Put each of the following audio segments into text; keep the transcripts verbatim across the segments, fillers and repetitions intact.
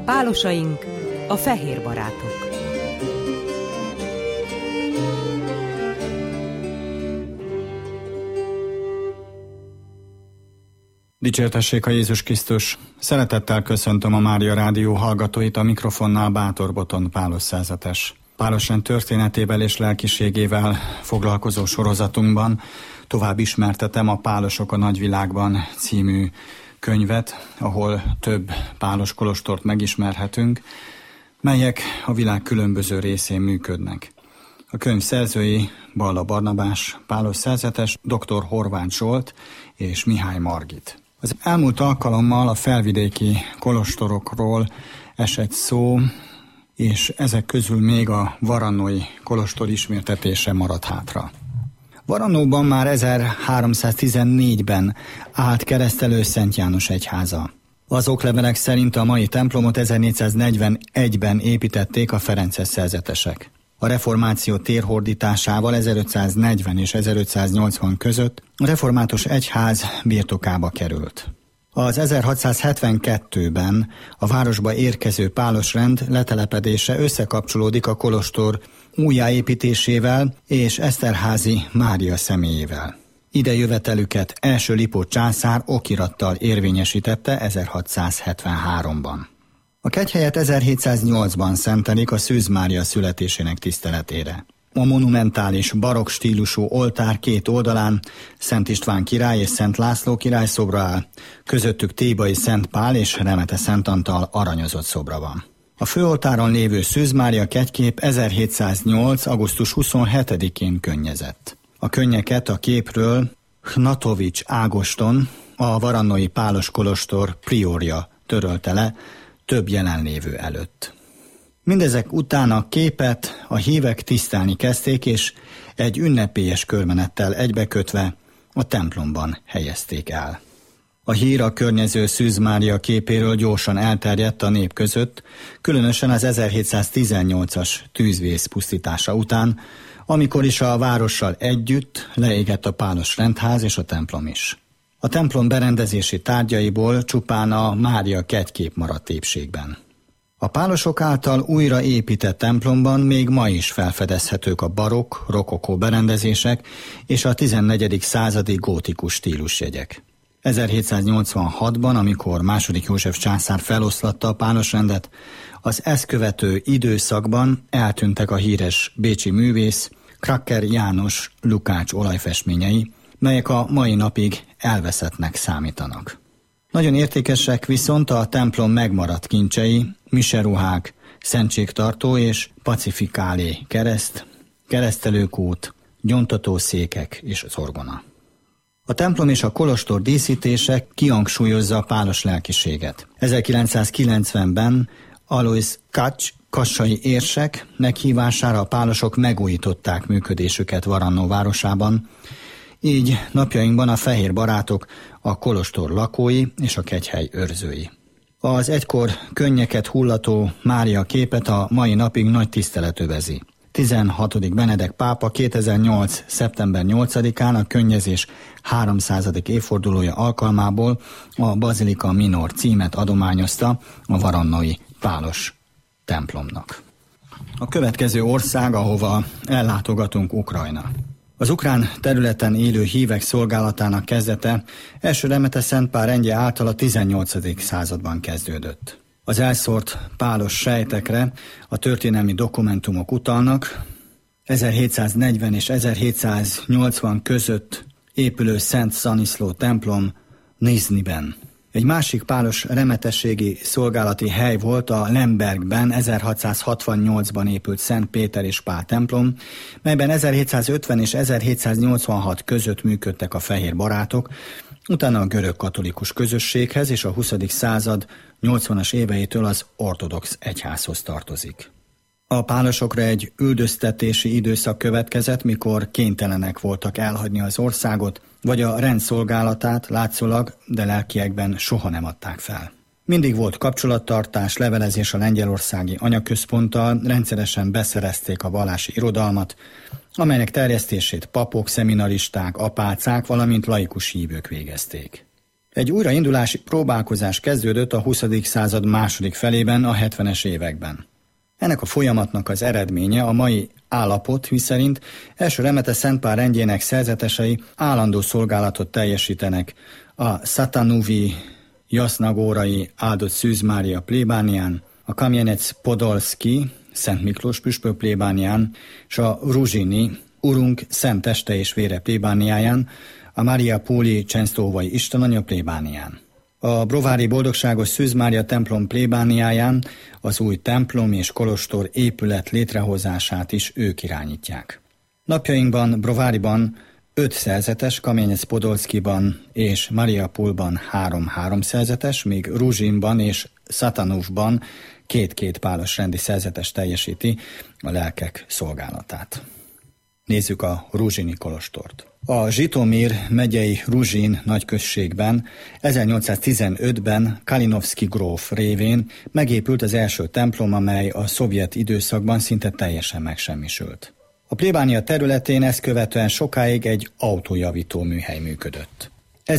Pálosaink, a fehér barátok. Dicsértessék a Jézus Krisztus! Szeretettel köszöntöm a Mária Rádió hallgatóit, a mikrofonnál Bátor Boton Pálos szerzetes. Pálosrend történetével és lelkiségével foglalkozó sorozatunkban tovább ismertetem a Pálosok a nagyvilágban című könyvet, ahol több pálos kolostort megismerhetünk, melyek a világ különböző részén működnek. A könyv szerzői Balla Barnabás, Pálos szerzetes, dr. Horváth Zsolt és Mihály Margit. Az elmúlt alkalommal a felvidéki kolostorokról esett szó, és ezek közül még a varannói kolostor ismertetése maradt hátra. Varannóban már ezerháromszáztizennégyben állt keresztelő Szent János egyháza. Az oklevelek szerint a mai templomot ezernégyszáznegyvenegyben építették a ferences szerzetesek. A reformáció térhódításával ezerötszáznegyven és ezerötszáznyolcvan között a református egyház birtokába került. Az ezerhatszázhetvenkettőben a városba érkező pálosrend letelepedése összekapcsolódik a kolostor újjáépítésével és Eszterházy Mária személyével. Ide jövetelüket első Lipót császár okirattal érvényesítette ezerhatszázhetvenháromban. A kegyhelyet ezerhétszáznyolcban szentelik a Szűz Mária születésének tiszteletére. A monumentális barokk stílusú oltár két oldalán Szent István király és Szent László király szobra áll, közöttük Thébai Szent Pál és Remete Szent Antal aranyozott szobra van. A főoltáron lévő Szűz Mária kegykép ezerhétszáznyolc. augusztus huszonhetedikén könnyezett. A könnyeket a képről Hnatovics Ágoston, a varannói pálos kolostor priorja törölte le több jelenlévő előtt. Mindezek után a képet a hívek tisztelni kezdték, és egy ünnepélyes körmenettel egybekötve a templomban helyezték el. A hír a környező Szűz Mária képéről gyorsan elterjedt a nép között, különösen az ezerhétszáztizennyolcas tűzvész pusztítása után, amikor is a várossal együtt leégett a pálos rendház és a templom is. A templom berendezési tárgyaiból csupán a Mária kegykép maradt épségben. A pálosok által újra épített templomban még ma is felfedezhetők a barokk, rokokó berendezések és a tizennegyedik századi gótikus stílusjegyek. ezerhétszáznyolcvanhatban, amikor második József császár feloszlatta a pálosrendet, az ezt követő időszakban eltűntek a híres bécsi művész Kracker János Lukács olajfestményei, melyek a mai napig elveszettnek számítanak. Nagyon értékesek viszont a templom megmaradt kincsei, miseruhák, szentségtartó és pacifikálé kereszt, keresztelőkút, gyóntatószékek és zorgona. A templom és a kolostor díszítése kihangsúlyozza a pálos lelkiséget. ezerkilencszázkilencvenben Alois Kacs kassai érsek meghívására a pálosok megújították működésüket Varannó városában, így napjainkban a fehér barátok a kolostor lakói és a kegyhely őrzői. Az egykor könnyeket hullató Mária képet a mai napig nagy tisztelet övezi. tizenhatodik Benedek pápa kétezer-nyolc. szeptember nyolcadikán a könnyezés háromszázadik évfordulója alkalmából a Bazilika Minor címet adományozta a varannói pálos templomnak. A következő ország, ahova ellátogatunk, Ukrajna. Az ukrán területen élő hívek szolgálatának kezdete első Remete Szent Pál rendje által a tizennyolcadik században kezdődött. Az elszórt pálos sejtekre a történelmi dokumentumok utalnak. ezerhétszáznegyven és ezerhétszáznyolcvan között épülő Szent Szaniszló templom Nizhnyben. Egy másik pálos remetességi szolgálati hely volt a Lembergben ezerhatszázhatvannyolcban épült Szent Péter és Pál templom, melyben ezerhétszázötven és ezerhétszáznyolcvanhat között működtek a fehér barátok, utána a görög katolikus közösséghez és a huszadik század nyolcvanas éveitől az ortodox egyházhoz tartozik. A pálosokra egy üldöztetési időszak következett, mikor kénytelenek voltak elhagyni az országot, vagy a rendszolgálatát látszólag, de lelkiekben soha nem adták fel. Mindig volt kapcsolattartás, levelezés a lengyelországi anyaközponttal, rendszeresen beszerezték a vallási irodalmat, amelynek terjesztését papok, szeminaristák, apácák, valamint laikus hívők végezték. Egy újraindulási próbálkozás kezdődött a huszadik század második felében, a hetvenes években. Ennek a folyamatnak az eredménye a mai állapot, miszerint első remete Szent Pál rendjének szerzetesei állandó szolgálatot teljesítenek a Szatanuvi Jasznagórai áldott Szűz Mária plébánián, a Kamienec Podolszki Szent Miklós püspök plébánián és a Ruzsini Urunk Szent Teste és Vére plébániáján, a Mária Póli Csensztóvai Istenanya plébánián. A brovári Boldogságos Szűz Mária templom plébániáján az új templom és kolostor épület létrehozását is ők irányítják. Napjainkban Brováriban öt szerzetes, Kamienec Podolszkiban és Mariapolban három-három szerzetes, míg Ruzsinban és Szatanuvban két-két pálos rendi szerzetes teljesíti a lelkek szolgálatát. Nézzük a ruzsini kolostort. A Zsitomír megyei Ruzsin nagyközségben ezernyolcszáztizenötben Kalinovszki gróf révén megépült az első templom, amely a szovjet időszakban szinte teljesen megsemmisült. A plébánia területén ezt követően sokáig egy autójavító műhely működött.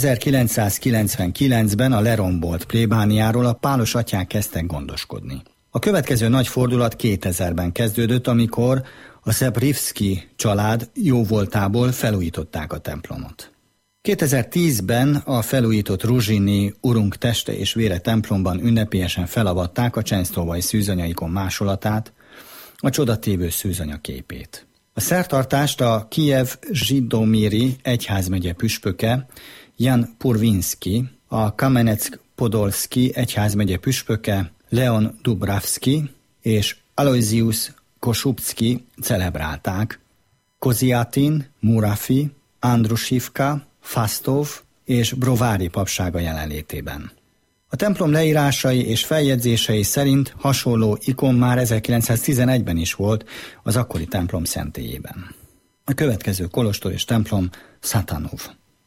ezerkilencszázkilencvenkilencben a lerombolt plébániáról a pálos atyák kezdtek gondoskodni. A következő nagy fordulat kétezerben kezdődött, amikor a Szebrivszki család jóvoltából felújították a templomot. kétezer-tízben a felújított ruzsini Urunk Teste és Vére templomban ünnepélyesen felavatták a Csensztóvai szűzanyaikon másolatát, a csodatévő szűzanya képét. A szertartást a Kijev-Zsidomíri egyházmegye püspöke Jan Purvinski, a Kameneck-Podolszki egyházmegye püspöke Leon Dubravski és Aloysius Kosubszki celebrálták Koziatin, Murafi, Andrushivka, Fastov és Brovári papsága jelenlétében. A templom leírásai és feljegyzései szerint hasonló ikon már ezerkilencszáztizenegyben is volt az akkori templom szentélyében. A következő kolostor és templom Szatanuv.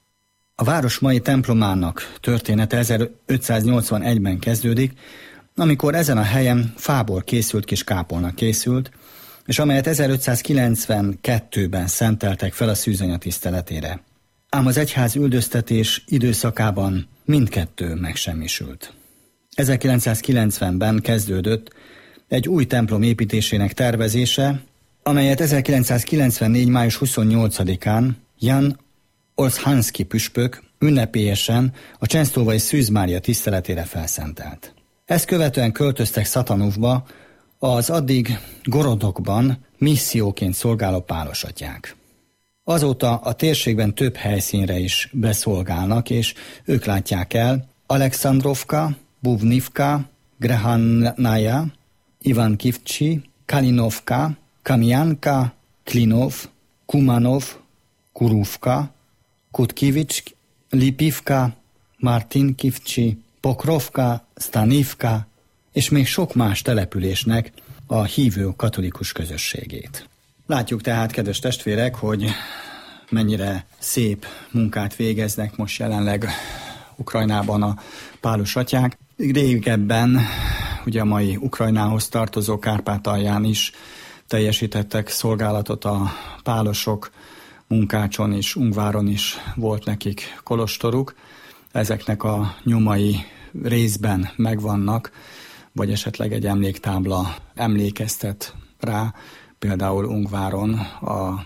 A város mai templomának története ezerötszáznyolcvanegyben kezdődik, amikor ezen a helyen fából készült kis kápolna készült, és amelyet ezerötszázkilencvenkettőben szenteltek fel a szűzanya tiszteletére. Ám az egyház üldöztetés időszakában mindkettő megsemmisült. ezerkilencszázkilencvenben kezdődött egy új templom építésének tervezése, amelyet ezerkilencszázkilencvennégy. május huszonnyolcadikán Jan Olszhanszki püspök ünnepélyesen a Csensztóvai Szűz Mária tiszteletére felszentelt. Ezt követően költöztek Szatanuvba az addig Gorodokban misszióként szolgáló pálosatyák. Azóta a térségben több helyszínre is beszolgálnak, és ők látják el Alexandrovka, Bubnivka, Grehannaja, Ivankivcsi, Kalinovka, Kamjanka, Klinov, Kumanov, Kuruvka, Kutkivics, Lipivka, Martinkivcsi, Pokrovka, Stanivka, és még sok más településnek a hívő katolikus közösségét. Látjuk tehát, kedves testvérek, hogy mennyire szép munkát végeznek most jelenleg Ukrajnában a pálos atyák. Régebben, ugye a mai Ukrajnához tartozó Kárpátalján is teljesítettek szolgálatot a pálosok, Munkácson és Ungváron is volt nekik kolostoruk. Ezeknek a nyomai részben megvannak, vagy esetleg egy emléktábla emlékeztet rá, például Ungváron a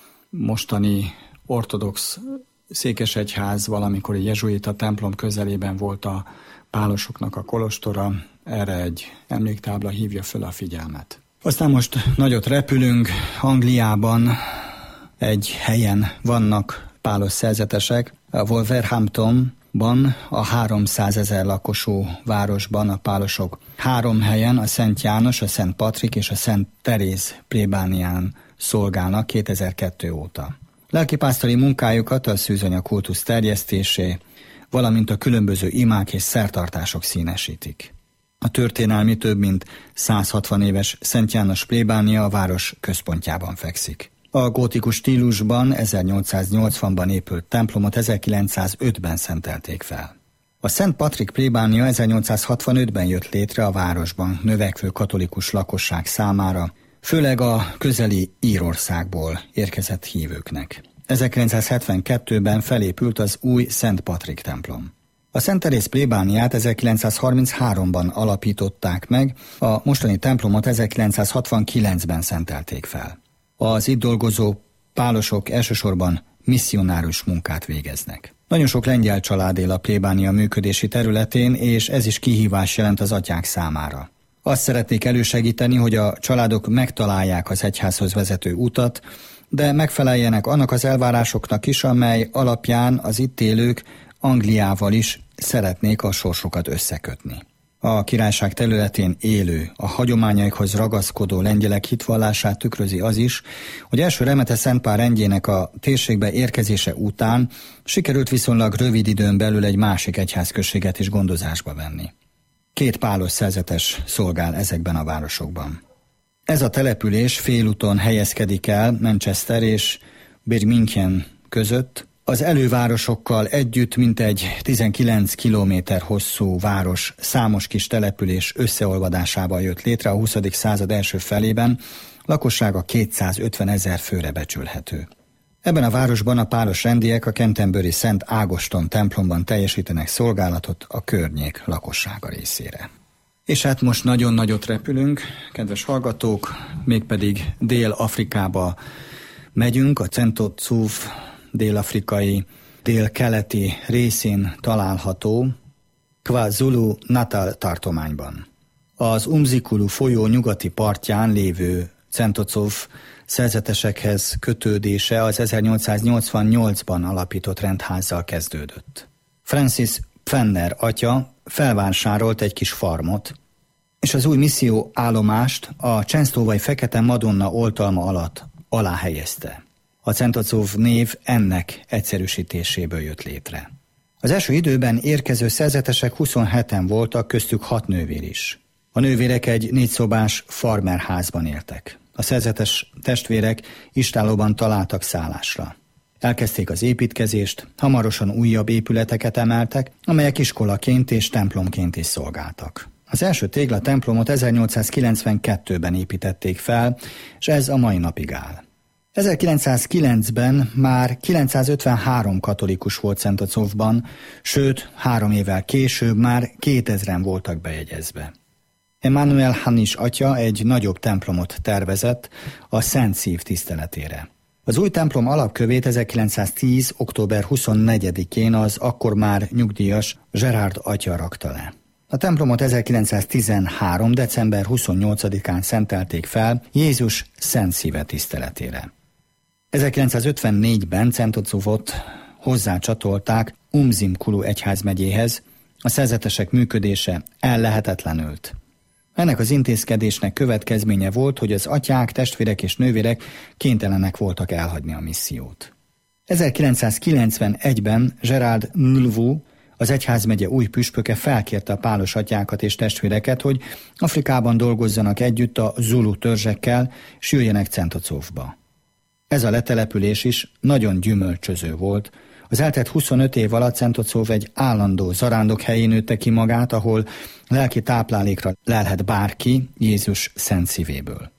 mostani ortodox székesegyház valamikori jezsuita templom közelében volt a pálosoknak a kolostora, erre egy emléktábla hívja föl a figyelmet. Aztán most nagyot repülünk, Angliában egy helyen vannak pálos szerzetesek, a Wolverhamptonban, a háromszázezer lakosú városban a pálosok három helyen, a Szent János, a Szent Patrik és a Szent Teréz plébánián szolgálnak kétezer-kettő óta. Lelkipásztori munkájukat a szűzanya kultusz terjesztésé, valamint a különböző imák és szertartások színesítik. A történelmi több mint száz hatvan éves Szent János plébánia a város központjában fekszik. A gótikus stílusban ezernyolcszáznyolcvanban épült templomot ezerkilencszázötben szentelték fel. A Szent Patrik plébánia ezernyolcszázhatvanötben jött létre a városban növekvő katolikus lakosság számára, főleg a közeli Írországból érkezett hívőknek. ezerkilencszázhetvenkettőben felépült az új Szent Patrik templom. A Szent Teréz plébániát ezerkilencszázharminchárom-ban alapították meg, a mostani templomot ezerkilencszázhatvankilencben szentelték fel. Az itt dolgozó pálosok elsősorban misszionárius munkát végeznek. Nagyon sok lengyel család él a plébánia működési területén, és ez is kihívás jelent az atyák számára. Azt szeretnék elősegíteni, hogy a családok megtalálják az egyházhoz vezető utat, de megfeleljenek annak az elvárásoknak is, amely alapján az itt élők Angliával is szeretnék a sorsokat összekötni. A királyság területén élő, a hagyományaikhoz ragaszkodó lengyelek hitvallását tükrözi az is, hogy első Remete Szentpál rendjének a térségbe érkezése után sikerült viszonylag rövid időn belül egy másik egyházközséget is gondozásba venni. Két pálos szerzetes szolgál ezekben a városokban. Ez a település félúton helyezkedik el Manchester és Birmingham között. Az elővárosokkal együtt mintegy tizenkilenc kilométer hosszú város számos kis település összeolvadásával jött létre a huszadik század első felében, lakossága kétszázötven ezer főre becsülhető. Ebben a városban a pálos rendiek a Canterbury Szent Ágoston templomban teljesítenek szolgálatot a környék lakossága részére. És hát most nagyon nagyot repülünk, kedves hallgatók, mégpedig Dél-Afrikába megyünk, a Csentodzów dél-afrikai, dél-keleti részén található KwaZulu-Natal tartományban. Az Umzikulu folyó nyugati partján lévő Csentodzów szerzetesekhez kötődése az ezernyolcszáznyolcvannyolcban alapított rendházzal kezdődött. Francis Pfenner atya felvásárolt egy kis farmot, és az új misszió állomást a Csensztóvai Fekete Madonna oltalma alatt alá helyezte. A Csentodzów név ennek egyszerűsítéséből jött létre. Az első időben érkező szerzetesek huszonheten voltak, köztük hat nővér is. A nővérek egy négyszobás farmerházban éltek. A szerzetes testvérek istállóban találtak szállásra. Elkezdték az építkezést, hamarosan újabb épületeket emeltek, amelyek iskolaként és templomként is szolgáltak. Az első tégla templomot ezernyolcszázkilencvenkettőben építették fel, és ez a mai napig áll. ezerkilencszázkilencben már kilencszázötvenhárom katolikus volt Csentodzówban, sőt, három évvel később már kétezren voltak bejegyezve. Emmanuel Hanis atya egy nagyobb templomot tervezett a Szent Szív tiszteletére. Az új templom alapkövét ezerkilencszáztíz. október huszonnegyedikén az akkor már nyugdíjas Gerard atya rakta le. A templomot ezerkilencszáztizenhárom. december huszonnyolcadikán szentelték fel Jézus Szent Szíve tiszteletére. ezerkilencszázötvennégyben Csentodzówot hozzácsatolták Umzimkulu egyházmegyéhez, a szerzetesek működése ellehetetlenült. Ennek az intézkedésnek következménye volt, hogy az atyák, testvérek és nővérek kénytelenek voltak elhagyni a missziót. ezerkilencszázkilencvenegyben Gerard Nlvu, az egyházmegye új püspöke felkérte a pálos atyákat és testvéreket, hogy Afrikában dolgozzanak együtt a Zulu törzsekkel, és jöjjenek Csentodzówba. Ez a letelepülés is nagyon gyümölcsöző volt. Az eltelt huszonöt év alatt Csentodzów egy állandó zarándok helyén nőtte ki magát, ahol lelki táplálékra lelhet bárki Jézus szent szívéből.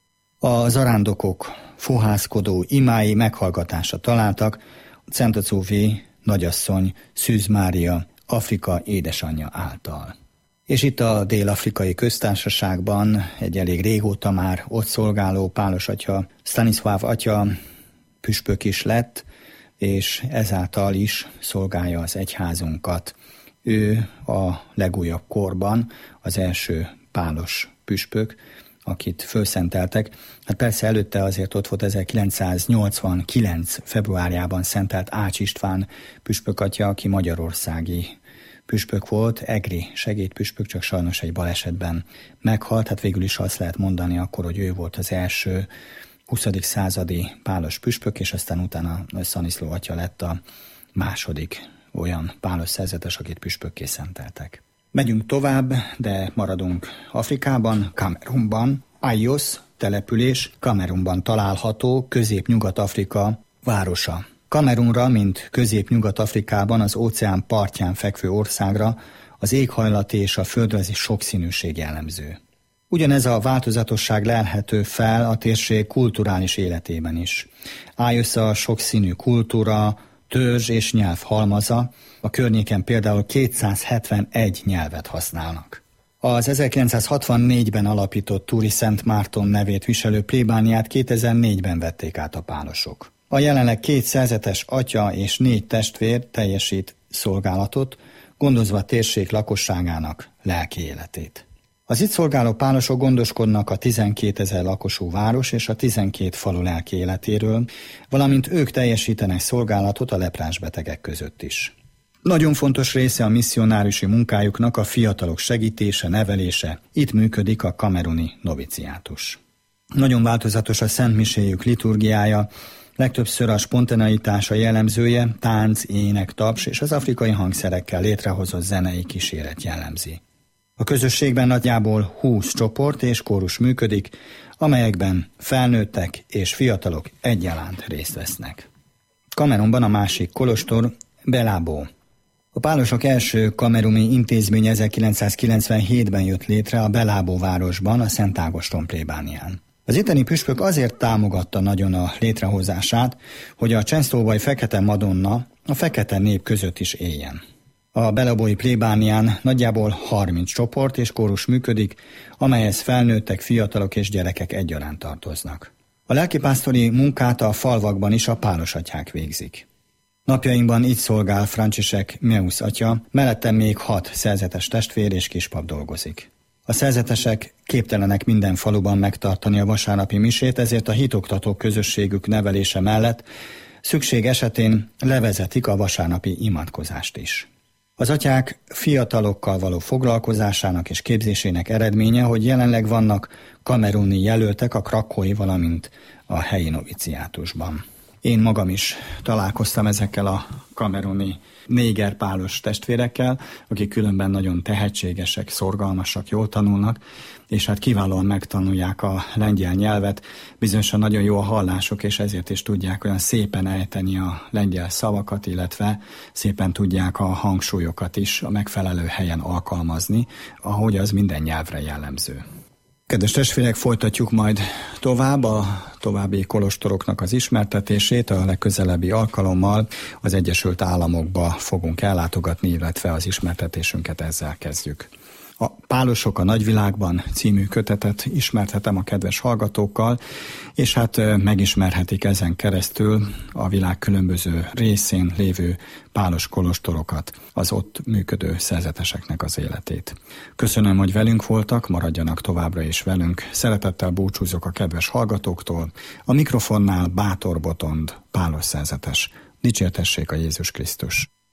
A zarándokok fohászkodó imái meghallgatásra találtak Csentodzóvi nagyasszony Szűz Mária, Afrika édesanyja által. És itt a Dél-Afrikai Köztársaságban egy elég régóta már ott szolgáló pálos atya, Stanisław atya püspök is lett, és ezáltal is szolgálja az egyházunkat. Ő a legújabb korban az első pálos püspök, akit fölszenteltek. Hát persze előtte azért ott volt ezerkilencszáznyolcvankilenc. februárjában szentelt Ács István püspök atya, aki magyarországi püspök volt, egri segédpüspök, csak sajnos egy balesetben meghalt. Hát végül is azt lehet mondani akkor, hogy ő volt az első huszadik századi pálos püspök, és aztán utána Szaniszló atya lett a második olyan pálos szerzetes, akit püspökké szenteltek. Megyünk tovább, de maradunk Afrikában, Kamerunban. Ayos település Kamerunban található, Közép-Nyugat-Afrika városa. Kamerunra, mint Közép-Nyugat-Afrikában az óceán partján fekvő országra az éghajlati és a földrajzi sokszínűség jellemző. Ugyanez a változatosság lelhető fel a térség kulturális életében is. Ayos a sokszínű kultúra, törzs és nyelv halmaza, a környéken például kétszázhetvenegy nyelvet használnak. Az ezerkilencszázhatvannégyben alapított Túri Szent Márton nevét viselő plébániát kétezer-négyben vették át a pálosok. A jelenleg két szerzetes atya és négy testvér teljesít szolgálatot, gondozva a térség lakosságának lelki életét. Az itt szolgáló pálosok gondoskodnak a tizenkétezer lakosú város és a tizenkét falu lelki életéről, valamint ők teljesítenek szolgálatot a leprás betegek között is. Nagyon fontos része a misszionáriusi munkájuknak a fiatalok segítése, nevelése, itt működik a kameruni noviciátus. Nagyon változatos a szentmiséjük liturgiája, legtöbbször a spontaneitása jellemzője, tánc, ének, taps és az afrikai hangszerekkel létrehozott zenei kíséret jellemzi. A közösségben nagyjából húsz csoport és kórus működik, amelyekben felnőttek és fiatalok egyaránt részt vesznek. Kamerunban a másik kolostor Belabo. A pálosok első kameruni intézmény ezerkilencszázkilencvenhétben jött létre a Belabo városban, a Szent Ágoston plébánián. Az itteni püspök azért támogatta nagyon a létrehozását, hogy a csenszlóbai fekete madonna a fekete nép között is éljen. A belabói plébánián nagyjából harminc csoport és kórus működik, amelyhez felnőttek, fiatalok és gyerekek egyaránt tartoznak. A lelkipásztori munkát a falvakban is a pálosatyák végzik. Napjainkban így szolgál Franciszek Meusz atya, mellette még hat szerzetes testvér és kispap dolgozik. A szerzetesek képtelenek minden faluban megtartani a vasárnapi misét, ezért a hitoktató közösségük nevelése mellett szükség esetén levezetik a vasárnapi imádkozást is. Az atyák fiatalokkal való foglalkozásának és képzésének eredménye, hogy jelenleg vannak kameruni jelöltek a krakói, valamint a helyi noviciátusban. Én magam is találkoztam ezekkel a kameruni négerpálos testvérekkel, akik különben nagyon tehetségesek, szorgalmasak, jól tanulnak, és hát kiválóan megtanulják a lengyel nyelvet, bizonyosan nagyon jó a hallásuk, és ezért is tudják olyan szépen ejteni a lengyel szavakat, illetve szépen tudják a hangsúlyokat is a megfelelő helyen alkalmazni, ahogy az minden nyelvre jellemző. Kedves testvérek, folytatjuk majd tovább a további kolostoroknak az ismertetését. A legközelebbi alkalommal az Egyesült Államokba fogunk ellátogatni, illetve az ismertetésünket ezzel kezdjük. A Pálosok a nagyvilágban című kötetet ismerthetem a kedves hallgatókkal, és hát megismerhetik ezen keresztül a világ különböző részén lévő pálos kolostorokat, az ott működő szerzeteseknek az életét. Köszönöm, hogy velünk voltak, maradjanak továbbra is velünk. Szeretettel búcsúzok a kedves hallgatóktól. A mikrofonnál Bátor Botond, pálos szerzetes. Dicsértessék a Jézus Krisztus!